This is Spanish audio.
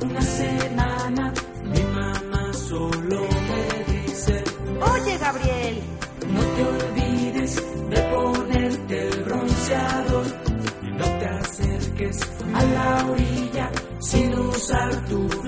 una semana mi mamá solo me dice: Oye, Gabriel, no te olvides de ponerte el bronceador y no te acerques a la orilla sin usar tu